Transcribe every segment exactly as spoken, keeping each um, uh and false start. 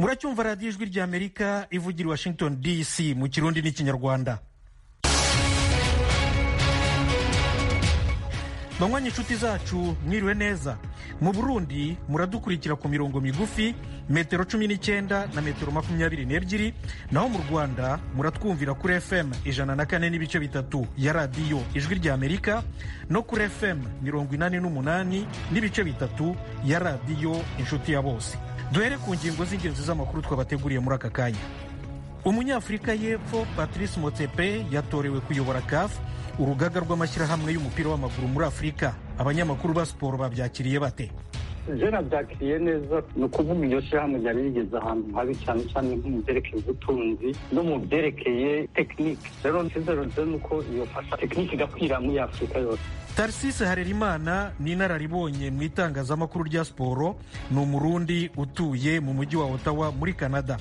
muracyumva radiyo ijwi ry'Amerika ivugira Washington D C mu kirundi n'ikinyarwanda. Banywanyi inshuti zacu mwiriwe neza. Mu Burundi muradukurikira ku mirongo migufi metero cumi n'icyenda na metero makumyabiri n'ebyiri, naho mu Rwanda muratwumvira kuri F M ijana na kane n'ibice bitatu ya radiyo ijwi ry'Amerika no kuri F M mirongo inani n'umunani n'ibice bitatu ya radiyo inshuti ya bose. Duhere ku ngingo z'ingenzi z'amakuru twabateguriye muri aka kanya. Umunyafurika y'Epfo Patrice Motsepe yatorewe kuyobora C A F, urugaga rw'amashyirahamwe y'umupira w'amaguru muri Afurika. Abanyamakuru ba siporo babyakiriye bate? Je nabyakiriye neza. Ni ukuvuga iyo shyirahamwe ryari rigeze ahantu habi cyane cyane nko mu byerekeye ubutunzi no mu byerekeye tekinike. Rero nizero nuko iyo fasha tekinike igakwira muri Afurika yose. Tarsise Harerimana ni inararibonye mu itangazamakuru rya siporo, ni Umurundi utuye mu mujyi wa Ottawa muri Canada.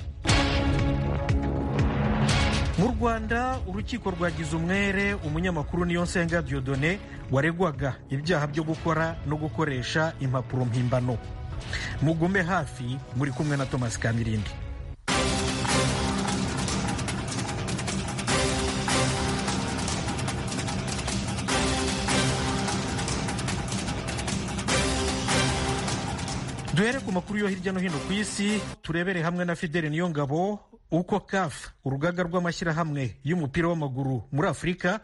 Mu Rwanda urukiko rwagize umwere umunyamakuru Niyonsenga Dieudonné waregwaga ibyaha byo gukora no gukoresha impapuro mpimbano. Mugume hafi, muri kumwe na Thomas Kamirindi. Duhere ku makuru yo hirya no hino ku isi, turebere hamwe na Fidele Niyongabo uko C A F, urugaga rw'amashyirahamwe y'umupira w'amaguru muri Afurika,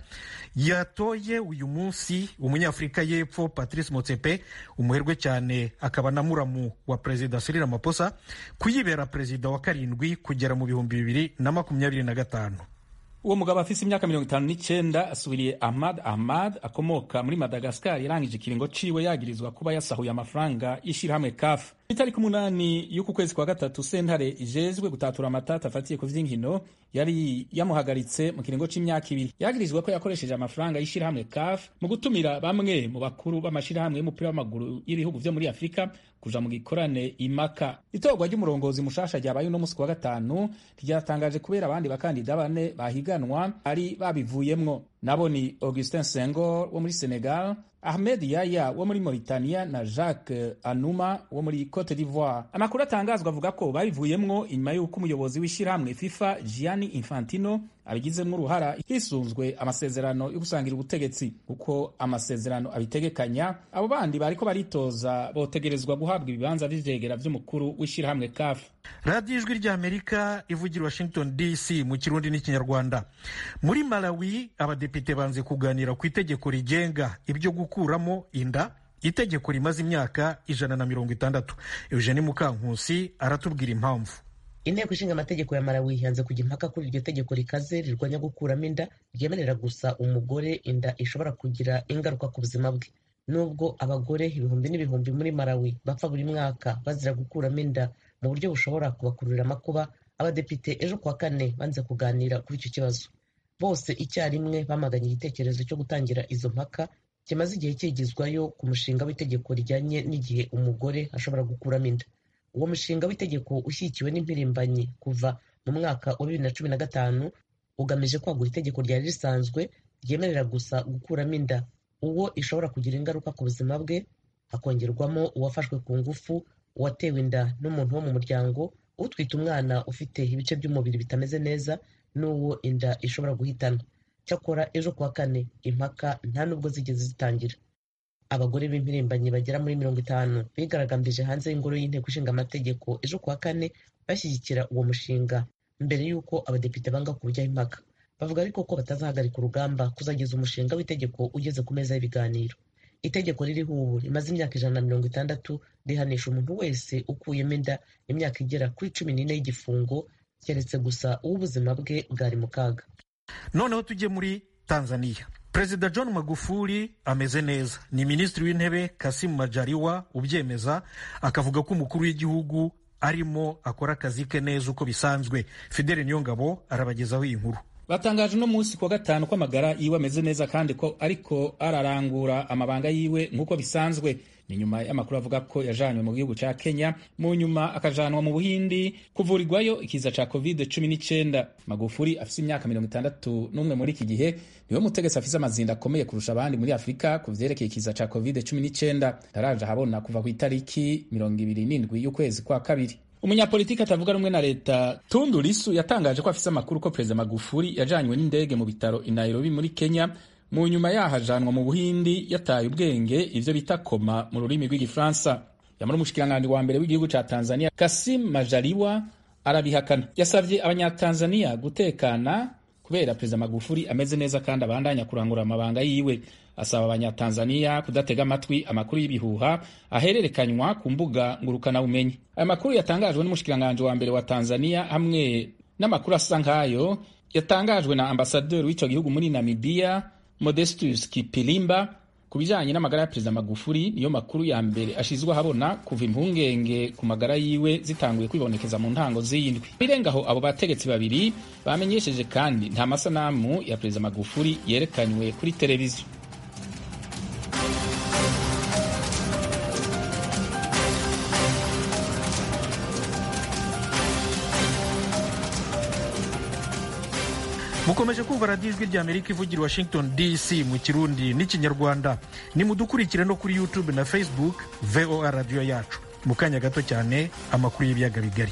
yatoye uyu munsi umunyafurika y'Epfo Patrice Motsepe, umuherwe cyane akaba na muramu wa Perezida Cyril Ramaphosa, kuyibera perezida wa karindwi kugera mu bihumbi bibiri na makumyabiri na gatanu. Uwo mugabo afise imyaka mirongo itanu n'icyenda asubiriye Ahmad Ahmad akomoka muri Madagascar yarangije ikiringo ciwe yagirizwa kuba yasahuye amafaranga y'ishirahamwe C A F. Itariki umunani y'uku kwezi kwa gatatu sentare ijejwe gutatura amatata afatiye ku vy'inkino yari yamuhagaritse mu kiringo c'imyaka ibiri. Yagirizwa ko yakoresheje amafaranga y'ishirahamwe C A F mu gutumira bamwe mu bakuru b'amashirahamwe y'umupira w'amaguru y'ibihugu vyo muri Afurika kuja mu gikorane imaka. Itorwa ry'umurongozi mushasha ryabaye uno musi wa gatanu ryatangaje kubera abandi bakandida bane bahiganwa ari babivuyemwo. Nabo ni Augustin Senghor wo muri Senegal, Ahmed Yaya wo muri Mauritania na Jacques Anouma wo muri Cote d'Ivoire. Amakuru atangazwa avuga ko babivuyemwo inyuma y'uko umuyobozi w'ishirahamwe FIFA Gianni Infantino abigizemwo uruhara hisunzwe amasezerano yo gusangira ubutegetsi. Uko amasezerano abitegekanya, abo bandi bariko baritoza botegerezwa guhabwa ibibanza vy'ivyegera vy'umukuru w'ishirahamwe C A F. Radio Ijwi ry'Amerika ivugira Washington D C mu kirundi n'ikinyarwanda. Muri Malawi abadepite banze kuganira ku itegeko rigenga ibyo gukuramo inda, itegeko rimaze imyaka ijana na mirongo itandatu. Eugene Mukankusi aratubwira impamvu. Inteko ishinga amategeko ya Malawi yanze kujya impaka kuri iryo tegeko rikaze rirwanya gukuramo inda, ryemerera gusa umugore inda ishobora kugira ingaruka ku buzima bwe. Nubwo abagore ibihumbi n'ibihumbi muri Malawi bapfa buri mwaka bazira gukuramo inda mu buryo bushobora kubakururira amakuba, abadepite ejo kuwa kane banze kuganira kuri icyo kibazo. Bose icyarimwe bamaganye igitekerezo cyo gutangira izo mpaka kimaze igihe cyigizwayo ku mushinga w'itegeko rijyanye n'igihe umugore ashobora gukuramo inda. Uwo mushinga w'itegeko ushyigikiwe n'impirimbanyi kuva mu mwaka wa bibiri na cumi na gatanu ugamije kwagura itegeko ryari risanzwe ryemerera gusa gukuramo inda uwo ishobora kugira ingaruka ku buzima bwe, hakongerwamo uwafashwe ku ngufu, uwatewe inda n'umuntu wo mu muryango, utwite umwana ufite ibice by'umubiri bitameze neza, n'uwo inda ishobora guhitana. Cyakora ejo kuwa kane impaka nta nubwo zigeze zitangira. Abagore b'impirimbanyi bagera muri mirongo itanu bigaragambije hanze y'ingoro y'inteko ishinga amategeko ejo kuwa kane bashyigikira uwo mushinga mbere y'uko abadepite banga kujyaho impaka. Bavuga ariko ko batazahagarika urugamba kuzageza umushinga w'itegeko ugeze ku meza y'ibiganiro. Itegeko ririho ubu rimaze imyaka ijana na mirongo itandatu rihanisha umuntu wese ukuyemo inda imyaka igera kuri cumi n'ine y'igifungo, keretse gusa uw'ubuzima bwe bwari mu kaga. Noneho tujye muri Tanzania. Perezida John Magufuli ameze neza. Ni Minisitiri w'Intebe Kassim Majaliwa ubyemeza, akavuga ko umukuru w'igihugu arimo akora akazi ke neza uko bisanzwe. Fidele Niyongabo arabagezaho iyi nkuru. Batangaje no munsi kwa gatanu ko amagara yiwe ameze neza kandi ko ariko ararangura amabanga yiwe nk'uko bisanzwe. Ni nyuma y'amakuru avuga ko yajanywe mu gihugu ca Kenya, mu nyuma akajanwa mu Buhindi kuvurirwayo ikiza ca covid cumi n'icyenda. Magufuli afise imyaka mirongo itandatu n'umwe muri iki gihe, niwe mutegetsi afise amazinda akomeye kurusha abandi muri Afurika ku vyerekeye ikiza ca covid cumi n'icyenda. Daraje habona kuva ku itariki mirongo ibiri n'indwi y'ukwezi kwa kabiri. umunyapolitiki atavuga rumwe na leta Tundu Lissu yatangaje ko afise amakuru ko Perezida Magufuli yajanywe n'indege mu bitaro i Nairobi muri Kenya, mu nyuma yahajanwa mu Buhindi yataye ubwenge, ivyo bita koma mu rurimi rw'igifaransa. Yamara umushikiranganji wa mbere w'igihugu ca Tanzania Kassim Majaliwa arabihakana. Yasavye abanyatanzania gutekana kubera Perezida Magufuli ameze neza kandi abandanya kurangura amabanga yiwe. Asaba abanyatanzania kudatega amatwi amakuru y'ibihuha ahererekanywa ku mbuga ngurukana bumenyi. Aya makuru yatangajwe n'umushikiranganje wa mbere wa Tanzania hamwe n'amakuru asa nkayo yatangajwe na ambasaderi w'ico gihugu muri Namibia Modestus Kipilimba ku bijanye n'amagara ya Perezida Magufuli. Niyo makuru ya mbere ashizwa habona kuva impungenge ku magara yiwe zitanguye kwibonekeza mu ntango z'iyindwi. Birengaho abo bategetsi babiri bamenyesheje kandi nta masanamu ya Perezida Magufuli yerekanywe kuri televiziyo. mukomeje kumva radiyo ijwi ry'Amerika ivugira i Washington D C mu Kirundi n'ikinyarwanda. Nimudukurikire no kuri YouTube na Facebook V O A radiyo yacu. Mu kanya gato cyane amakuru y'ibiyaga bigari.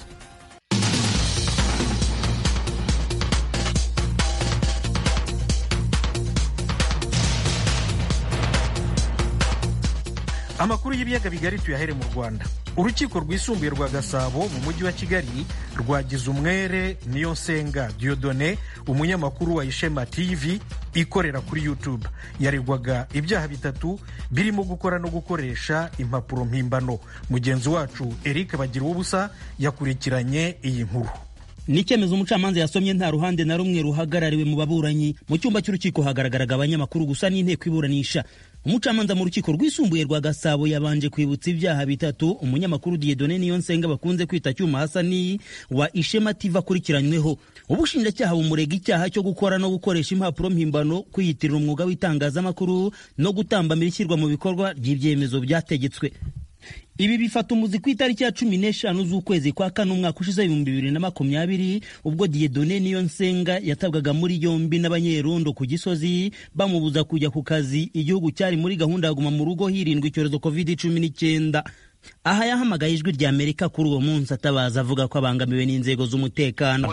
Amakuru y'ibiyaga bigari tuyahere mu Rwanda. Urukiko rwisumbuye rwa Gasabo mu mujyi wa Kigali rwagize umwere Niyonsenga Dieudonné, umunyamakuru wa Ishema T V ikorera kuri YouTube. Yaregwaga ibyaha bitatu birimo gukora no gukoresha impapuro mpimbano. Mugenzi wacu Eric Bagiruwubusa yakurikiranye iyi nkuru. Ni icyemezo umucamanza yasomye nta ruhande na rumwe ruhagarariwe mu baburanyi. Mu cyumba cy'urukiko hagaragaraga abanyamakuru gusa n'inteko iburanisha. Umucamanza mu rukiko rwisumbuye rwa Gasabo yabanje kwibutsa ibyaha bitatu umunyamakuru Dieudonné Niyonsenga bakunze kwita Cyuma Hasani wa Ishema T V akurikiranyweho. Ubushinjacyaha bumurega icyaha cyo gukora no gukoresha impapuro mpimbano, kwiyitirira umwuga w'itangazamakuru no gutambamira ishyirwa mu bikorwa ry'ibyemezo byategetswe. Ibi bifata umuzi ku itariki ya cumi n'eshanu z'ukwezi kwa kane umwaka ushize ibihumbi bibiri na makumyabiri ubwo Dieudonné Niyonsenga yatabwaga muri yombi n'abanyerondo ku Gisozi bamubuza kujya ku kazi. Igihugu cyari muri gahunda ya guma mu rugo hirindwa icyorezo covid cumi n'icyenda. Aha yahamagaye ijwi rya Amerika kuri uwo munsi atabaza avuga ko abangamiwe n'inzego z'umutekano.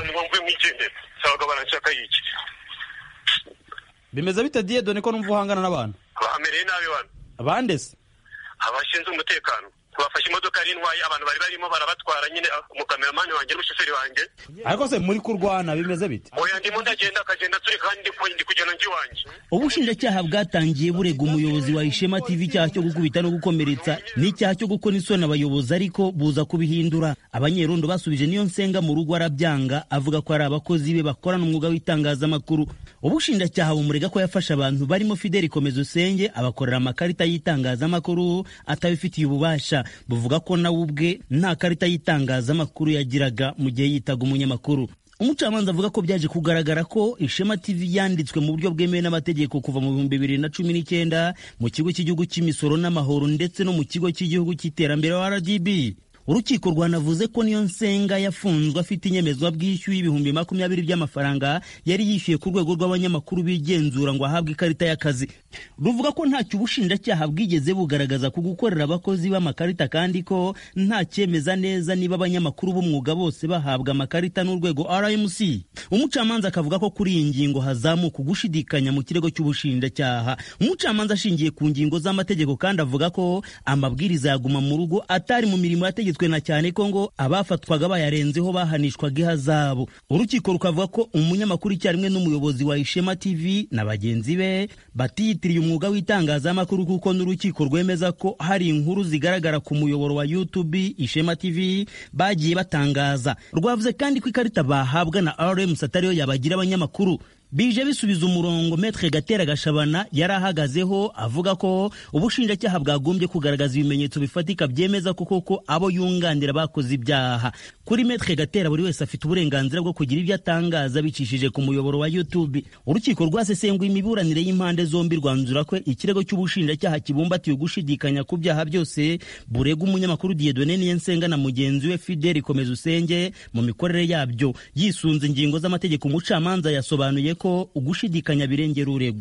Bimeze bite Dieudonné ko numva uhangana n'abantu? Bamereye nabi bana. Abandese abashinzwe umutekano bafashe imodoka y'intwaye abantu bari barimo barabatwara nyine umukameramani wanjye n'umushoferi wanjye. Ariko se muri kurwana bimeze bite? Oya ndimo ndagenda akagenda turi kandi ndi kugenda nji wanjye. Ubushinjacyaha bwatangiye burega umuyobozi wa Ishema T V icyaha cyo gukubita no gukomeretsa n'icyaha cyo gukora isoni abayobozi, ariko buza kubihindura. Abanyerondo basubije Niyonsenga mu rugo arabyanga, avuga ko ari abakozi be bakorana umwuga w'itangazamakuru. Ubushinjacyaha bumurega ko yafasha abantu barimo Fidel Komezo Senge abakorera amakarita y'itangazamakuru atabifitiye ububasha. Buvuga ko nawe ubwe nta karita y'itangazamakuru yagiraga mu gihe yitaga umunyamakuru. Umucamanza avuga ko byaje kugaragara ko Ishema T V yanditswe mu buryo bwemewe n'amategeko kuva mu bihumbi bibiri na cumi n'icyenda mu kigo cy'igihugu cy'imisoro n'amahoro ndetse no mu kigo cy'igihugu cy'iterambere R D B. Urukiko rwanavuze ko Niyonsenga yafunzwe afite inyemezwa bw'ishyuye ibihumbi makumyabiri by'amafaranga yari yishyuye ku rwego rw'abanyamakuru bigenzura ngo ahabwe ikarita y'akazi. Ruvuga ko ntacyo ubushinjacyaha bwigeze bugaragaza ku gukorera abakozi b'amakarita kandi ko nta cyemeza neza niba abanyamakuru b'umwuga bose bahabwa amakarita n'urwego R M C. Umucamanza akavuga ko kuri iyi ngingo hazamuka gushidikanya mu kirego cy'ubushinjacyaha. Umucamanza ashingiye ku ngingo z'amategeko kandi avuga ko amabwiriza yaguma mu rugo atari mu mirimo yategetswe na cyane ko ngo abafatwaga bayarenzeho bahanishwaga ihazabu. Urukiko rukavuga ko umunyamakuru icyarimwe n'umuyobozi wa Ishema T V na bagenzi be batiyitiriye umwuga w'itangazamakuru kuko n'urukiko rwemeza ko hari inkuru zigaragara ku muyoboro wa YouTube Ishema T V bagiye batangaza. Rwavuze kandi ko ikarita bahabwa na R M C atariyo yabagira abanyamakuru. Bije bisubiza umurongo Maître Gatera Gashabana yari ahagazeho avuga ko ubushinjacyaha bwagombye kugaragaza ibimenyetso bifatika byemeza ko koko abo yunganira bakoze ibyaha. Kuri Maître Gatera buri wese afite uburenganzira bwo kugira ibyo atangaza bicishije ku muyoboro wa YouTube. Urukiko rwasesenguye imiburanire y'impande zombi rwanzura ko ikirego cy'ubushinjacyaha kibumbatiye gushidikanya ku byaha byose burega umunyamakuru Dieudonné Niyonsenga na mugenzi we Fidel Komezo Senge mu mikorere yabyo. Yisunze ingingo z'amategeko umucamanza yasobanuye ko ugushidikanya birengera uregwa.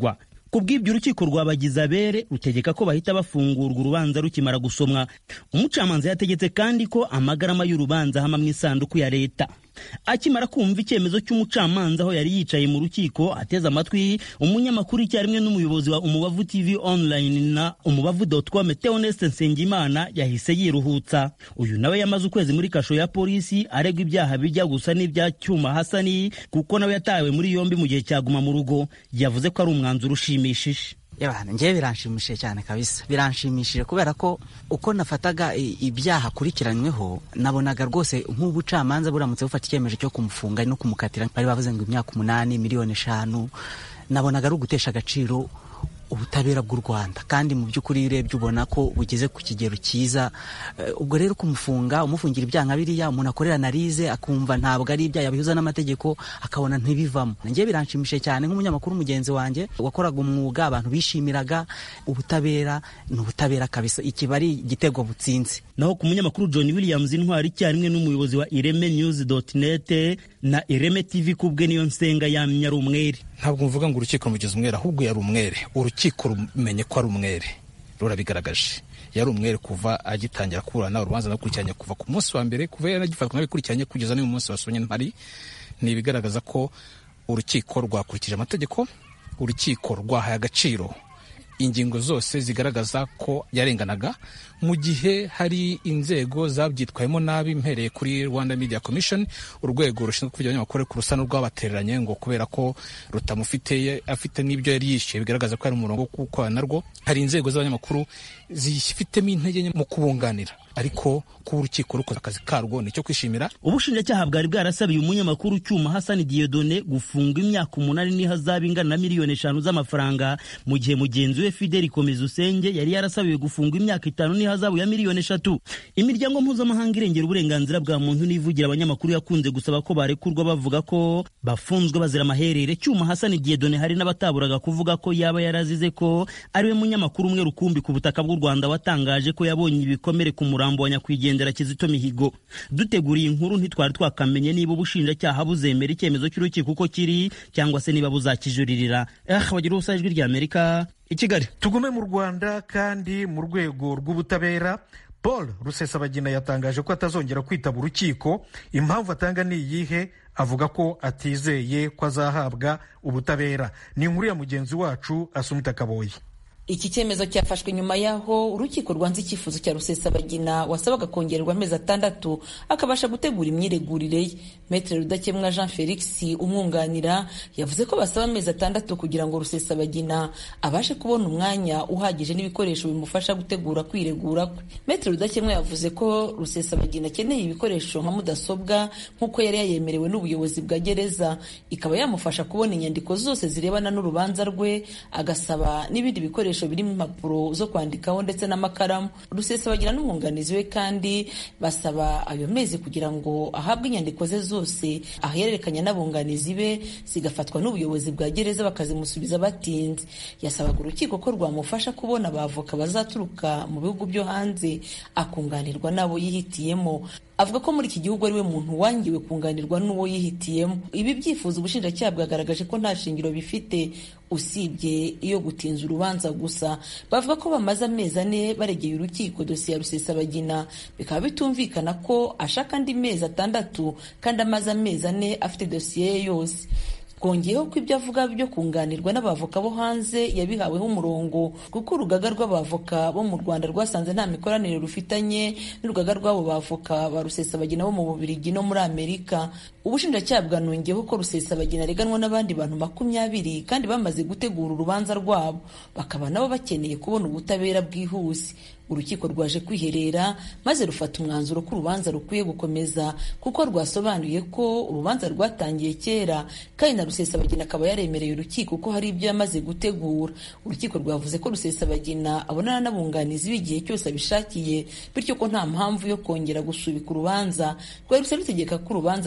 ku bw'ibyo urukiko rwabagize abere rutegeka ko bahita bafungurwa urubanza rukimara gusomwa. Umucamanza yategetse kandi ko amagarama y'urubanza ahama mu isanduku ya leta. Akimara kumva icyemezo cy'umucamanza aho yari yicaye mu rukiko ateze amatwi, umunyamakuru icyarimwe n'umuyobozi wa Umubavu T V online na umubavu dot com Theoneste Nsengimana yahise yiruhutsa. Uyu nawe yamaze ukwezi muri kasho ya polisi aregwa ibyaha bijya gusa n'ibya Cyuma Hasani kuko nawe yatawe muri yombi mu gihe cyaguma mu rugo. Yavuze ko ari umwanzuro ushimishije. Yabana ngiye biranshimishije cyane kabisa, biranshimishije kubera ko uko nafataga ibyaha kurikiranyweho nabonaga rwose nk'ubucamanza buramutse bufata icyemezo cyo kumufunga no kumukatira, bari bavuze ngo imyaka umunani miliyoni eshanu, nabonaga ari ugutesha agaciro ubutabera bw'u Rwanda, kandi mu by'ukuri urebye ubona ko bugeze ku kigero cyiza. Ubwo rero kumufunga umufungira ibyaha biriya umuntu akorera analize akumva ntabwo ari ibyaha bihuza n'amategeko akabona ntibivamo. Ngiye biranshimishije cyane nk'umunyamakuru mugenzi wanjye wakoraga umwuga abantu bishimiraga ubutabera, n'ubutabera kabisa, ikibari igitego butsinze. Naho ku munyamakuru John Williams Intwari cyarimwe n'umuyobozi wa ireme news dot net na Ireme T V kubwe niyo nsenga yamye ari umwere. Ntabwo mvuga ngo urukiko rumugeze umwere, ahubwo yari umwere. Urukiko rumenye ko ari umwere, rurabigaragaje. Yari umwere kuva agitangira kuburana urubanza nakurikiranye kuva ku munsi wa mbere, kuva yanagifatwa nabikurikiranye kugeza n'uyu munsi wasonye ntari. Ni bigaragaza ko urukiko rwakurikije amategeko, urukiko rwahaye agaciro ingingo zose zigaragaza ko yarenganaga, mu gihe hari inzego zabyitwayemo nabi. Mpereye kuri Rwanda Media Commission, urwego rushinzwe kuvugira abanyamakuru ku rusano rw'abatereranye ngo kubera ko rutamufite afite n'ibyo yari yishyuye bigaragaza ko ari umurongo wo gukorana narwo. Hari inzego z'abanyamakuru zifitemo intege nke mu kubunganira, ariko kuba urukiko rukoze akazi karwo nicyo kwishimira. Ubushinjacyaha bwari bwarasabiye umunyamakuru Cyuma Hasani Dieudonné gufunga imyaka umunani n'ihazabu ingana na miliyoni eshanu z'amafaranga, mu gihe mugenzi we Fidel Komeza Usenge yari yarasabiwe gufunga imyaka itanu n'ihazabu ya miliyoni eshatu. Imiryango mpuzamahanga irengera uburenganzira bwa muntu n'ivugira abanyamakuru yakunze gusaba ko barekurwa bavuga ko bafunzwe bazira amaherere. Cyuma Hasani Dieudonné hari n'abataburaga kuvuga ko yaba yarazize ko ariwe munyamakuru umwe rukumbi ku butaka bw'u Rwanda watangaje ko yabonye ibikomere ku murambo wa nyakwigendera Kizito Mihigo. Duteguriye inkuru ntitwari twakamenye niba ubushinjacyaha buzemera icyemezo cy'urukiko uko kiri cyangwa se niba buzakijuririra. Eh, bagira ubusa ijwi rya Amerika i Kigali. Tugume mu Rwanda kandi mu rwego rw'ubutabera, Paul Rusesabagina yatangaje ko atazongera kwitaba urukiko. Impamvu atanga ni iyihe? Avuga ko atizeye ko azahabwa ubutabera. Ni inkuru ya mugenzi wacu Asumta Kaboyi. Iki cyemezo cyafashwe nyuma yaho urukiko rwanze icyifuzo cya Rusesabagina wasabaga kongererwa amezi atandatu akabasha gutegura imyiregurire ye. Maître Rudakemwa Jean Felix umwunganira yavuze ko basaba amezi atandatu kugira ngo Rusesabagina abashe kubona umwanya uhagije n'ibikoresho bimufasha gutegura kwiregura kwe. Maître Rudakemwa yavuze ko Rusesabagina akeneye ibikoresho nka mudasobwa nk'uko yari yayemerewe n'ubuyobozi bwa gereza, ikaba yamufasha kubona inyandiko zose zirebana n'urubanza rwe, agasaba n'ibindi bikoresho birimo impapuro zo kwandikaho ndetse n'amakaramu. Rusesabagina n'umwunganizi we kandi basaba ayo mezi kugira ngo ahabwe inyandiko ze zose ahererekanya n'abunganizi be zigafatwa n'ubuyobozi bwa gereza bakazimusubiza batinze. Yasabaga urukiko ko rwamufasha kubona abavoka bazaturuka mu bihugu byo hanze akunganirwa n'abo yihitiyemo. Avuga ko muri iki gihugu ari we muntu wangiwe kunganirwa n'uwo yihitiyemo. Ibi byifuzo ubushinjacyaha bwagaragaje ko nta shingiro bifite usibye iyo gutinza urubanza gusa. Bavuga ko bamaze amezi ane baregeye urukiko dosiye ya Rusesabagina, bikaba bitumvikana ko ashaka andi mezi atandatu kandi amaze amezi ane afite dosiye ye yose. Kongeyeho ko ibyo avuga byo kunganirwa n'abavoka bo hanze yabihaweho umurongo kuko urugaga rw'abavoka bo mu Rwanda rwasanze nta mikoranire rufitanye n'urugaga rw'abo bavoka ba Rusesabagina bo mu Bubiligi no muri Amerika. Ubushinjacyaha bwanongeyeho ko Rusesabagina areganwa n'abandi bantu makumyabiri kandi bamaze gutegura urubanza rwabo, bakaba nabo bakeneye kubona ubutabera bwihuse. Urukiko rwaje kwiherera maze rufata umwanzuro ko urubanza rukwiye gukomeza kuko rwasobanuye ko urubanza rwatangiye kera kandi na Rusesabagina akaba yaremereye urukiko ko hari ibyo yamaze gutegura. Urukiko rwavuze ko Rusesabagina abonana n'abunganizi b'igihe cyose abishakiye, bityo ko nta mpamvu yo kongera gusubika urubanza. Rwari rutegeka ko urubanza rwakomeza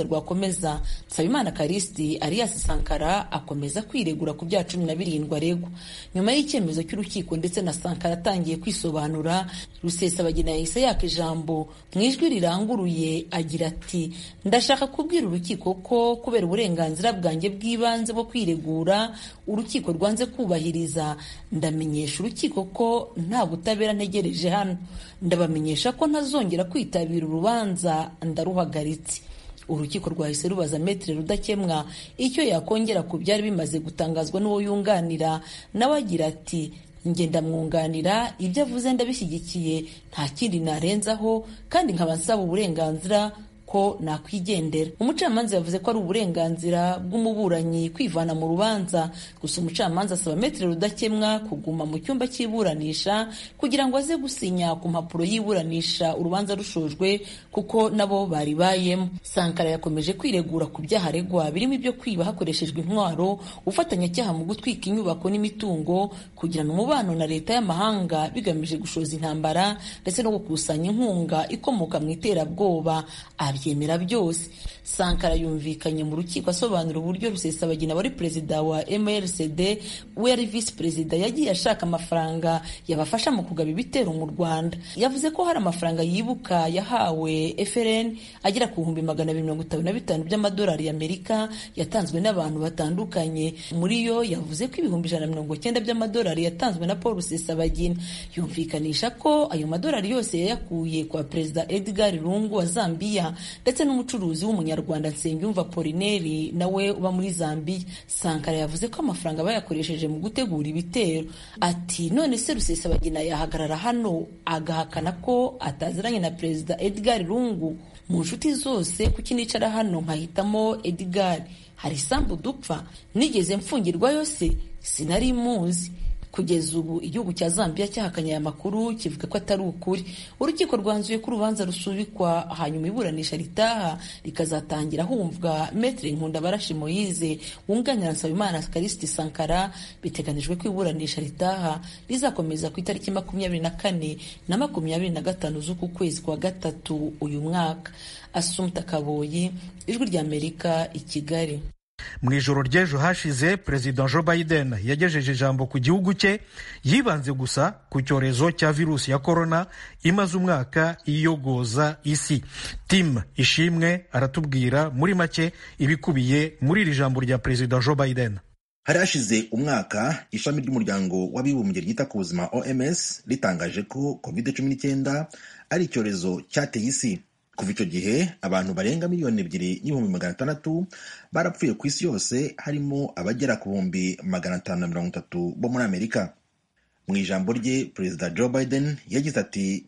neza. Nsabimana Karisti Arias Sankara akomeza kwiregura ku bya cumi na birindwi aregwa. Nyuma y'icyemezo cy'urukiko ndetse na Sankara atangiye kwisobanura, Rusesabagina yahise yaka ijambo mu ijwi riranguruye agira ati, ndashaka kubwira urukiko ko kubera uburenganzira bwanjye bw'ibanze bwo kwiregura urukiko rwanze kubahiriza, ndamenyesha urukiko ko nta butabera ntegereje hano. Ndabamenyesha ko ntazongera kwitabira urubanza, ndaruhagaritse. Urukiko rwahise rubaza Maître Rudakemwa icyo yakongera ku byari bimaze gutangazwa n'uwo yunganira, nawe agira ati, njye ndamwunganira, ibyo avuze ndabishyigikiye, nta kindi narenzaho, kandi nkaba nsaba uburenganzira ko nakwigendera. Umucamanza yavuze ko ari uburenganzira bw'umuburanyi kwivana mu rubanza, gusa umucamanza asaba Maître Rudakemwa kuguma mu cyumba cy'iburanisha kugira ngo aze gusinya ku mpapuro y'iburanisha urubanza rushojwe, kuko nabo bari bayemo. Sankara yakomeje kwiregura ku byaha aregwa birimo ibyo kwiba hakoreshejwe intwaro, ufatanyacyaha mu gutwika inyubako n'imitungo, kugirana umubano na leta y'amahanga bigamije gushoza intambara, ndetse no gukusanya inkunga ikomoka mu iterabwoba. Abyemera byose. Sankara yumvikanye mu rukiko asobanura uburyo Rusesabagina wari perezida wa M R C D we ari visi perezida yagiye ashaka amafaranga yabafasha mu kugaba ibitero mu Rwanda. Yavuze ko hari amafaranga yibuka yahawe F R N agera ku bihumbi magana abiri mirongo itanu na bitanu by'amadolari y'Amerika yatanzwe n'abantu batandukanye. Muri yo yavuze ko ibihumbi ijana na mirongo cyenda by'amadolari yatanzwe na Paul Rusesabagina. Yumvikanisha ko ayo madolari yose yayakuye kwa perezida Edgar Lungu wa Zambia ndetse n'umucuruzi w'umunyarwanda Nsengiyumva Polineri nawe uba muri Zambia. Sankara yavuze ko amafaranga bayakoresheje mu gutegura ibitero. Ati, none se Rusesabagina yahagarara hano agahakana ko ataziranye na perezida Edgar Lungu? Mu nshuti zose kuki nicara hano nkahitamo Edgar? Hari isambu dupfa? Nigeze mfungirwa yose? Sinari muzi. Kugeza ubu igihugu cya Zambia cyahakanye aya makuru kivuga ko atari ukuri. Urukiko rwanzuye ko urubanza rusubikwa, hanyuma iburanisha ritaha rikazatangira humvwa Maître Nkundabarashi Moise wunganira Nsabimana Karisti Sankara. Biteganijwe ko iburanisha ritaha rizakomeza ku itariki makumyabiri na kane na makumyabiri na gatanu z'uku kwezi kwa gatatu uyu mwaka. Assumpta Kaboyi, Ijwi ry'Amerika, i Kigali. Mu ijoro ry'ejo hashize Perezida Joe Biden yagejeje ijambo ku gihugu cye, yibanze gusa ku cyorezo cya virusi ya korona imaze umwaka iyogoza isi. Tim Ishimwe aratubwira muri make ibikubiye muri iri jambo rya Perezida Joe Biden. Hari hashize umwaka ishami ry'umuryango w'abibumbye ryita ku buzima O M S ritangaje ko covid cumi n'icyenda ari icyorezo cyateye isi. Kuva icyo gihe abantu barenga miliyoni ebyiri n'ibihumbi magana atandatu barapfuye ku isi yose, harimo abagera ku bihumbi magana atanu na mirongo itatu bo muri Amerika. Mu ijambo rye Perezida Joe Biden yagize ati,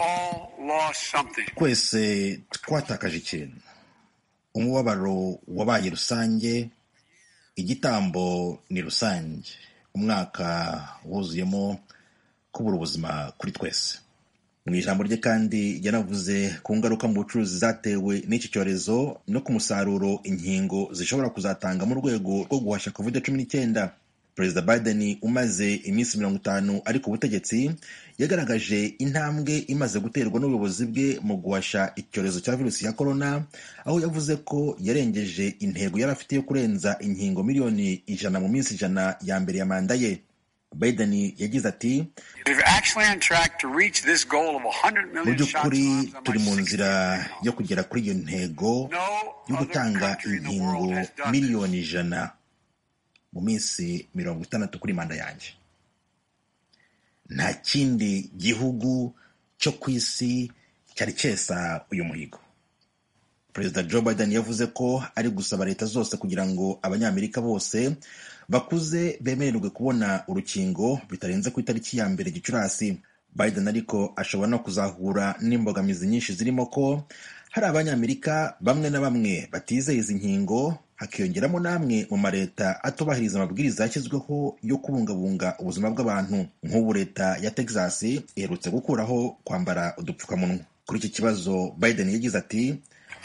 twese twatakaje ikintu. Umubabaro wabaye rusange, igitambo ni rusange. Umwaka wuzuyemo kubura ubuzima kuri twese. Mu ijambo rye kandi yanavuze ku ngaruka mu bucuruzi zatewe n'iki cyorezo no ku musaruro inkingo zishobora kuzatanga mu rwego rwo guhashya covid cumi n'icyenda. Perezida Biden umaze iminsi mirongo itanu ari ku butegetsi yagaragaje intambwe imaze guterwa n'ubuyobozi bwe mu guhashya icyorezo cya virusi ya korona, aho yavuze ko yarengeje intego yari afite yo kurenza inkingo miliyoni ijana mu minsi ijana ya mbere ya manda ye. Biden yagize ati, mu by'ukuri turi mu nzira yo kugera kuri iyo ntego yo gutanga inkingo miliyoni ijana mu minsi mirongo itandatu kuri manda yanjye. Nta kindi gihugu cyo ku isi cyari cyesa uyu muhigo. Perezida Joe Biden yavuze ko ari gusaba leta zose kugira ngo abanyamerika bose bakuze bemererwe kubona urukingo bitarenze ku itariki ya mbere Gicurasi. Biden ariko ashobora no kuzahura n'imbogamizi nyinshi zirimo ko hari abanyamerika bamwe na bamwe batizeye izi nkingo, hakiyongeramo namwe mu mareta atubahiriza amabwiriza yashyizweho yo kubungabunga ubuzima bw'abantu. Nk'ubu leta ya Texas iherutse gukuraho kwambara udupfukamunwa. Kuri iki kibazo Biden yagize ati,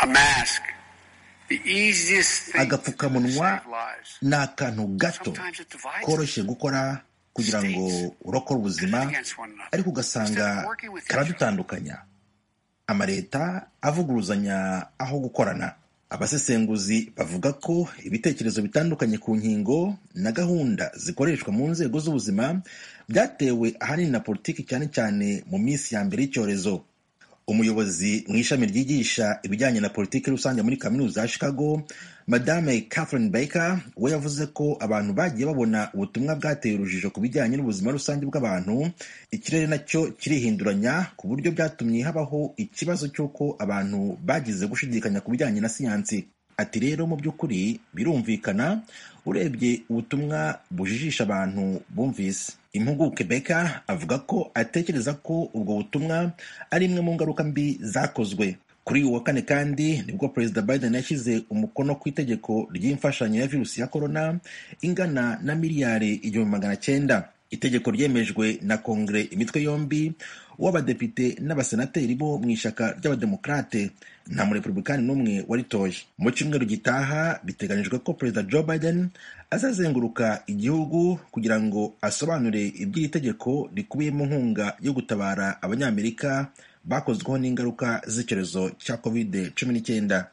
agapfukamunwa ni akantu gato koroshye gukora kugira ngo urokore ubuzima, ariko ugasanga karadutandukanya. Amaleta avuguruzanya aho gukorana. Abasesenguzi bavuga ko ibitekerezo bitandukanye ku nkingo na gahunda zikoreshwa mu nzego z'ubuzima byatewe ahanini na politiki, cyane cyane mu minsi ya mbere y'icyorezo. Umuyobozi mu ishami ryigisha ibijyanye na politiki rusange muri kaminuza ya Chicago, Madame Catherine Baker, we yavuze ko abantu bagiye babona ubutumwa bwateye urujijo ku bijyanye n'ubuzima rusange bw'abantu. Ikirere nacyo kirihinduranya ku buryo byatumye habaho ikibazo cy'uko abantu bagize gushidikanya ku bijyanye na siyansi. Ati rero mu by'ukuri birumvikana urebye ubutumwa bujijisha abantu bumvise. Impuguke Baker avuga ko atekereza ko ubwo butumwa ari imwe mu ngaruka mbi zakozwe. Kuri uwa kane kandi nibwo Perezida Biden yashyize umukono ku itegeko ry'imfashanyo ya virusi ya korona ingana na miliyari igihumbi magana cyenda. Itegeko ryemejwe na Kongere imitwe yombi, uw'abadepite n'abasenateri bo mu ishyaka ry'abademokrate. Nta murepublikani n'umwe waritoye. Mu cyumweru gitaha biteganijwe ko Perezida Joe Biden azazenguruka igihugu kugira ngo asobanure iby'iri tegeko rikubiyemo inkunga yo gutabara abanyamerika bakozweho n'ingaruka z'icyorezo cya covid cumi n'icyenda.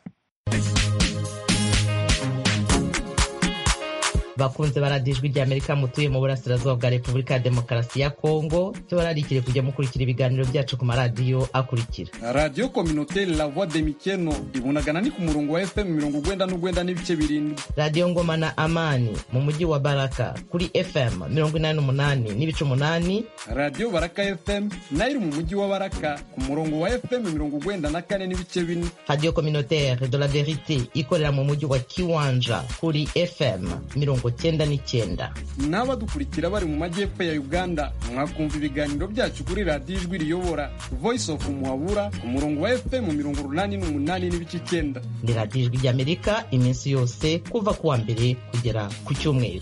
bakunze baradijwe ry'Amerika mutuye mu burasirazuba bwa Repubulika ya Demokarasi ya Kongo, tubararikire kujya mukurikira ibiganiro byacu ku maradiyo akurikira: Radio Communautaire La Voix de Mikeno ibunagana ni ku murongo wa F M mirongo ugwenda n'ugwenda n'ibice birindwi. Radio Ngoma na Amani mu mujyi wa Baraka kuri F M mirongo inani n'umunani n'ibice umunani. Radio Baraka F M nayo mu mujyi wa Baraka ku murongo wa F M mirongo ugwenda na kane n'ibice bine. Radio Communautaire de la Verite ikorera mu mujyi wa Kiwanja kuri F M mirongo cyenda n'icyenda. N'abadukurikira bari mu majyepfo ya Uganda mwakumva ibiganiro byacu kuri Radio Ijwi Riyobora Voice of Muhabura ku murongo wa F M mirongo urunani n'umunani n'ibice icyenda. Ni Radio Ijwi ry'Amerika iminsi yose kuva kuwa mbere kugera ku cyumweru.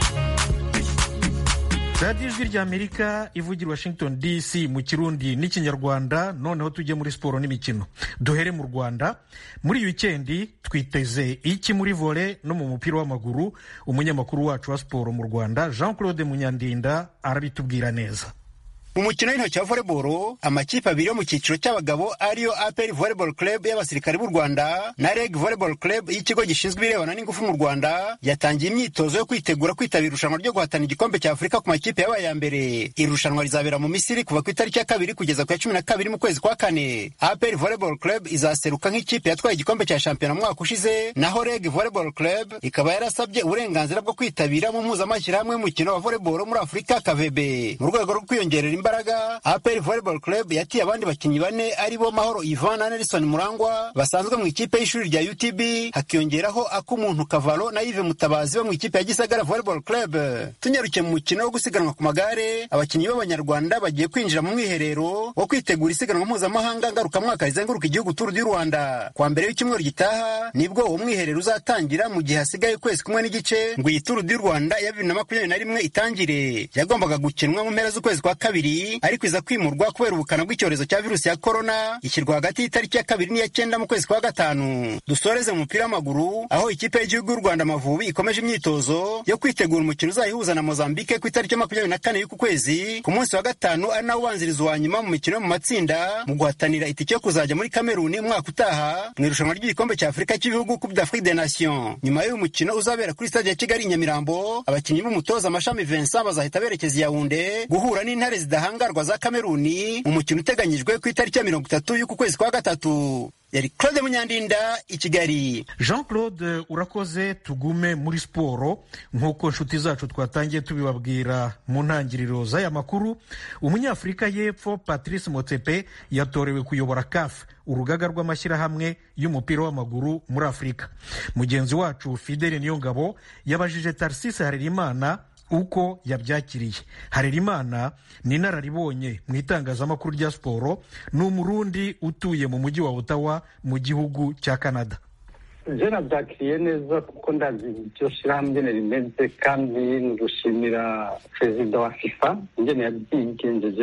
Radio Ijwi ry'Amerika ivugira Washington D C mu Kirundi n'ikinyarwanda. Noneho tujye muri siporo n'imikino. Duhere mu Rwanda. Muri wikendi twiteze iki muri volley no mu mupira w'amaguru? Umunyamakuru wacu wa siporo mu Rwanda Jean Claude Munyandinda arabitubwira neza. Umukino w'intoki wa volleyball, amakipe abiri yo mu cyiciro cy'abagabo ariyo A P R Volleyball Club y'abasirikare b'u Rwanda na R E G Volleyball Club y'ikigo gishinzwe ibirebana n'ingufu mu Rwanda yatangiye imyitozo yo kwitegura kwitabira irushanwa ryo guhatana igikombe cya Afurika ku makipe yabaye ya mbere. Irushanwa rizabera mu Misiri kuva ku itariki ya kabiri kugeza ku ya cumi na kabiri mu kwezi kwa kane. A P R Volleyball Club izaseruka nk'ikipe yatwaye igikombe cya shampiyona mu mwaka ushize, naho R E G Volleyball Club ikaba yarasabye uburenganzira bwo kwitabira mu mpuzamashyirahamwe y'umukino wa volleyball muri Afurika K V B. Mu rwego rwo kwiyongerera imbaraga, A P R Volleyball Club yatiye abandi bakinnyi bane aribo Mahoro Ivan na Nelson Murangwa basanzwe mu ikipe y'ishuri rya U T B, hakiyongeraho Akumuntu Kavalo na Yves Mutabazi bo mu ikipe ya Gisagara Volleyball Club. Tunyarukiye mu mukino wo gusiganwa ku magare, abakinnyi b'Abanyarwanda bagiye kwinjira mu mwiherero wo kwitegura isiganwa mpuzamahanga ngarukamwaka rizenguruka igihugu Tour du Rwanda. Kwa mbere w'icyumweru gitaha nibwo uwo mwiherero uzatangira, mu gihe hasigaye ukwezi kumwe n'igice ngo iyi Tour du Rwanda ya bibiri na makumyabiri na rimwe itangire. Yagombaga gukinwa mu mpera z'ukwezi kwa kabiri ariko iza kwimurwa kubera ubukana bw'icyorezo cya virusi ya korona, ishyirwa hagati y'itariki ya kabiri n'iya cyenda mu kwezi kwa gatanu. Dusoreze mu mupira w'amaguru, aho ikipe y'igihugu y'u Rwanda Amavubi ikomeje imyitozo yo kwitegura umukino uzayihuza na Mozambique ku itariki ya makumyabiri na kane y'uku kwezi, ku munsi wa gatanu ari nawo ubanziriza uwa nyuma mu mikino yo mu matsinda mu guhatanira itike yo kuzajya muri Kameruni umwaka utaha mu irushanwa ry'igikombe cya Afurika cy'ibihugu Coupe d'Afrique des Nations. Nyuma y'uyu mukino uzabera kuri stade ya Kigali i Nyamirambo, abakinnyi b'umutoza Mashami Vincent bazahita berekeza i Yaounde guhura n'intare zidahangarwa za Kameruni, umukino uteganyijwe ku itariki ya mirongo itatu y'uku kwezi kwa gatatu. Yari Claude Munyandinda i Kigali. Jean Claude urakoze. Tugume muri siporo nk'uko nshuti zacu twatangiye tubibabwira mu ntangiriro z'aya makuru. Umunyafurika y'Epfo Patrice Motsepe yatorewe kuyobora C A F, urugaga rw'amashyirahamwe y'umupira w'amaguru muri Afurika. Mugenzi wacu Fidele Niyongabo yabajije Tarsise Harerimana uko yabyakiriye. Harerimana ni inararibonye mu itangazamakuru rya siporo, ni umurundi utuye mu mujyi wa Ottawa mu gihugu cya Canada. Je nabyakiriye neza kuko ndazi iryo shyirahamwe rimeze, kandi ndushimira perezida wa FIFA ingene yabyigengejemo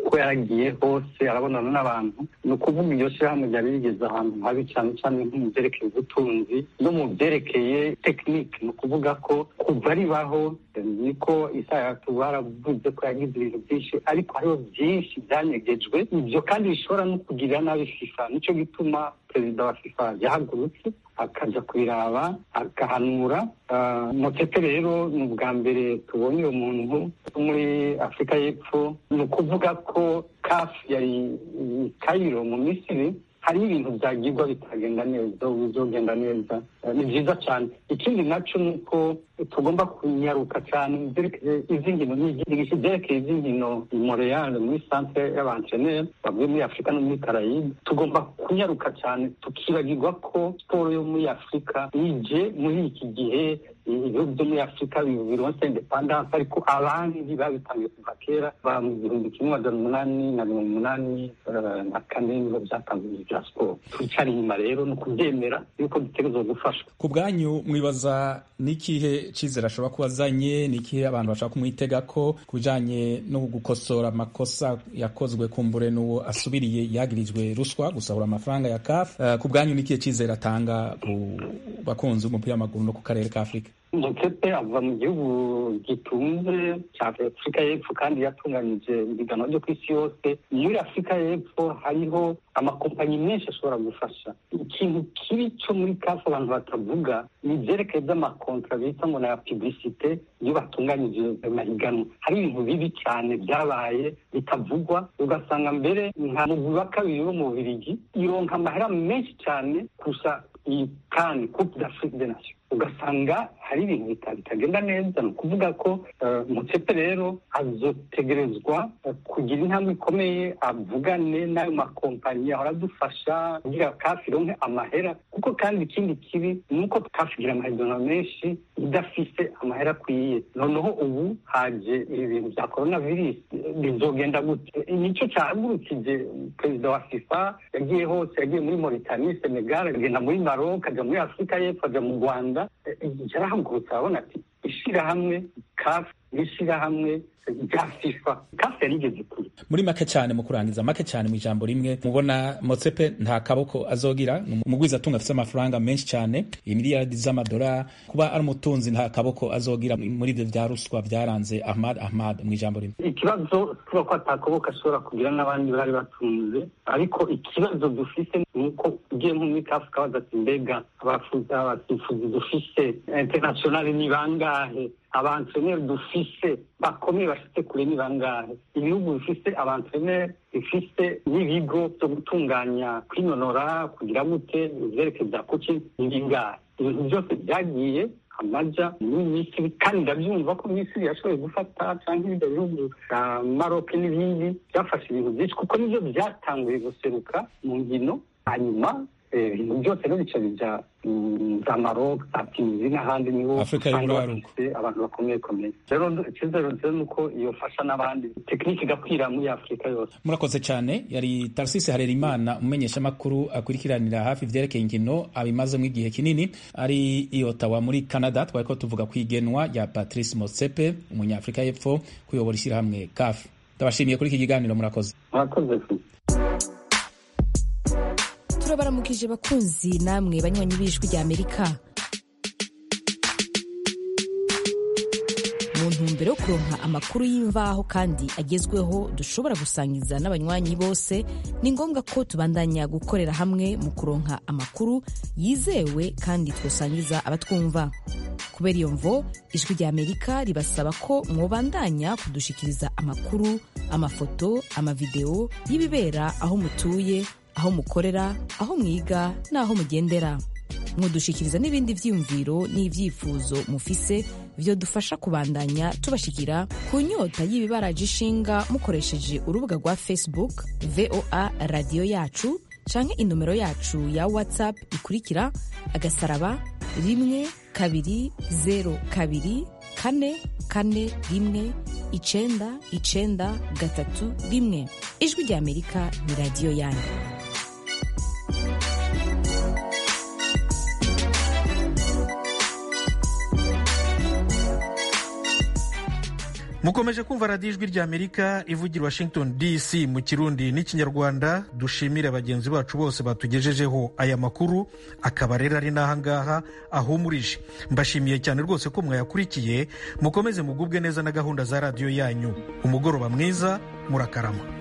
kuko yaragiye hose arabonana n'abantu. Ni ukuvuga iryo shyirahamwe ryari rigeze ahantu habi cyane cyane nko mu byerekeye ubutunzi no mu byerekeye tekinike. Ni ukuvuga ko kuva ribaho niko isayatu baravuze ko yagize ibintu byinshi, ariko hariho byinshi byanyegejwe. Ibyo kandi bishobora no kugirira nabi FIFA. Nicyo gituma perezida wa FIFA yahagurutse akaja kubiraba agahanura. Uh, Motsepe rero ni ubwa mbere tubonye uwo muntu muri Afurika y'Epfo. Ni ukuvuga ko CAF yari i Cairo mu Misiri, hari ibintu byagirwa bitagenda neza, bizogenda neza. Uh, ni byiza cyane. Ikindi naco ni uko tugomba kunyaruka cyane mu byerekeye izi nkino n'igihe byerekeye izi nkino i Montreal muri centre y'abanteneri bavuye muri Afurika no muri Caraïbe. Tugomba kunyaruka cyane tukibagirwa ko siporo yo muri Afurika ije muri iki gihe ibihugu byo muri Afurika bironse independence, ariko abandi babitangiye kuva kera ba mu gihumbi kimwe magana umunani na mirongo umunani na kane niho byatangiye bya siporo. Twicara inyuma rero no kubyemera yuko dutegerezwa gufashwa. Ku bwanyu mwibaza n'ikihe cyizere ashobora kuba azanye, n'ikihe abantu bashaka kumwitega ko ku bijanye no gukosora amakosa yakozwe kumbure n'uwo asubiriye yagirijwe ruswa gusahura amafaranga ya C A F? Uh, ku bwanyu n'ikihe cyizere atanga ku bakunzi b'umupira w'amaguru no ku karere ka Afurika? Motsepe ava mu gihugu gitunze cya Afurika y'Epfo kandi yatunganije ibiganwa byo ku isi yose. Muri Afurika y'Epfo hariho amakompanyi menshi ashobora gufasha. Ikintu kibi cyo muri C A F abantu batavuga ni ibyerekeye by'amakontra bita ngo na publicité iyo batunganyije amahiganwa. Hari ibintu bibi cyane byabaye bitavugwa, ugasanga mbere nka mu wa kabiri wo mu Bubiligi ironka amahera menshi cyane kurusha iyi kandi Coupe d'Afrique des Nations. Ugasanga hari ibintu bitagenda neza. Ni ukuvuga ko Motsepe rero azotegerezwa kugira intambwe ikomeye, avugane n'ayo makompanyi ahora adufasha kugira C A F ironke amahera, kuko kandi ikindi kibi ni uko C A F igira amahiganwa menshi idafise amahera akwiye. Noneho ubu haje ibintu bya coronavirus, bizogenda gute? Nicyo cyahagurukije perezida wa FIFA. Yagiye hose, yagiye muri Mauritanie, Senegal, agenda muri Maroc, ajya muri Afurika y'Epfo, ajya mu Rwanda. Yarahagurutse abona ati ishirahamwe C A F n'ishirahamwe rya FIFA. C A F yarigeze kure. Muri make cyane mu kurangiza make cyane mu ijambo rimwe, mubona Motsepe nta kaboko azogira? Umugwiza atunga afite amafaranga menshi cyane, imiliyardi z'amadolari, kuba ari umutunzi nta kaboko azogira muri ibyo bya ruswa byaranze Ahmad Ahmad? Mu ijambo rimwe, ikibazo tuba ko atakaboko ashobora kugira n'abandi bari batunze, ariko ikibazo dufise ni uko ugiye muri C A F kabaza ati mbega abasifuzi dufise internationale ni bangahe? Abantreneri dufise bakomeye bashitse kure ni bangahe? Ibihugu bifise abantreneri bifise n'ibigo byo gutunganya kwinonora kugira gute ivyerekeye bya coaching ni bingahe? Ibintu byose byagiye amaja muri Misiri, kandi ndabyumva ko Misiri yashoboye gufata cyangwa ibindi bihugu bya Maroc n'ibindi byafashe ibintu byinshi, kuko nivyo byatanguye guseruka mu nkino. Hanyuma ibintu byose rero bica bija za Maroc, za Tunisie n'ahandi, niho Afrika y'Uburundi abantu bakomeye komeye. Rero icyizere rero nuko iyo fasha n'abandi tekinike igakwira muri Afurika yose. Murakoze cyane. Yari Tarsisi Harerimana, umumenyesha makuru akurikiranira hafi ivyerekeye inkino, abimazemo igihe kinini ari i Ottawa muri Canada. Twariko tuvuga kwigenwa ya Patrice Motsepe, umunyafrika y'Epfo, kuyobora ishyirahamwe C A F. Ndabashimiye kuri iki kiganiro. Murakoze. Murakoze. Turabaramukije bakunzi namwe banywanyi b'ijwi rya Amerika. Mu ntumbero yo kuronka amakuru y'imvaho kandi agezweho dushobora gusangiza n'abanywanyi bose, ni ngombwa ko tubandanya gukorera hamwe mu kuronka amakuru yizewe kandi twosangiza abatwumva. Kubera iyo mvo, ijwi rya Amerika ribasaba ko mwobandanya kudushikiriza amakuru, amafoto, amavideo y'ibibera aho mutuye, aho mukorera, aho mwiga n'aho mugendera. Mudushikiriza n'ibindi vyiyumviro n'ivyifuzo mufise vyo dufasha kubandanya tubashikira ku nyota y'ibibaraje ishinga mukoresheje urubuga rwa Facebook V O A Radio Yacu canke inomero yacu ya WhatsApp ikurikira agasaraba rimwe kabiri zero kabiri kane kane rimwe icenda icenda gatatu rimwe. Ijwi rya Amerika ni radio yanyu. mukomeje kumva radiyo ijwi ry'Amerika ivugira Washington D C mu kirundi n'ikinyarwanda. Dushimire bagenzi bacu bose batugejejeho aya makuru, akaba rero ari n'ahangaha ahumurije. Mbashimiye cyane rwose ko mwayakurikiye. Mukomeze mugubwe neza na gahunda za radiyo yanyu. Umugoroba mwiza, murakarama.